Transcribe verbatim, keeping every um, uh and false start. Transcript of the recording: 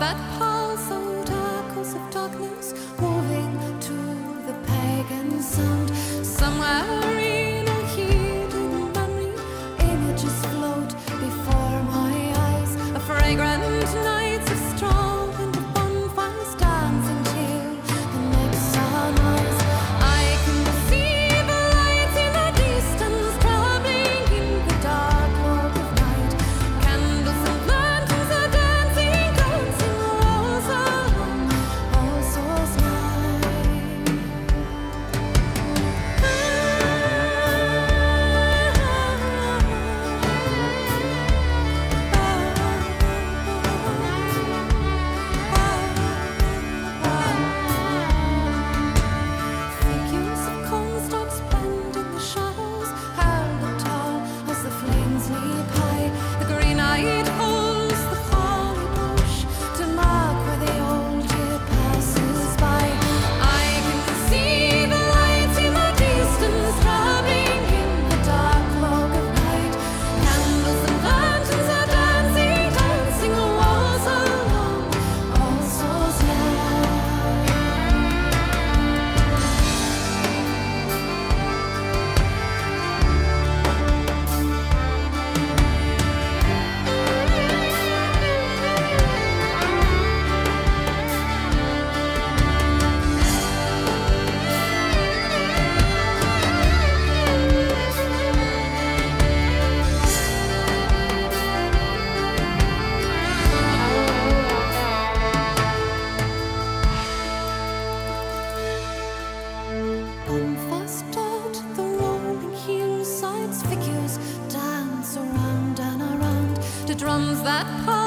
that pulse out echoes of darkness, moving to the pagan sound. Somewhere in a heated memory, images float before my eyes. A fragrant nights of straw and the bonfires dancing till the next sunrise. I can see the lights in the distance, traveling in the dark fog of night. Candles and lanterns are dancing, dancing all along All Souls Night. Figures of constructs bend in the shadows, held up tall as the flames leap high. The green-eyed holds the holly bush to mark where the old year passes by. I can see the lights in the distance, traveling in the dark fog of night. Candles and lanterns are dancing, dancing walls along All Souls Night. Bonfires dot the rolling hillsides, figures dance around and around. The drums that pulse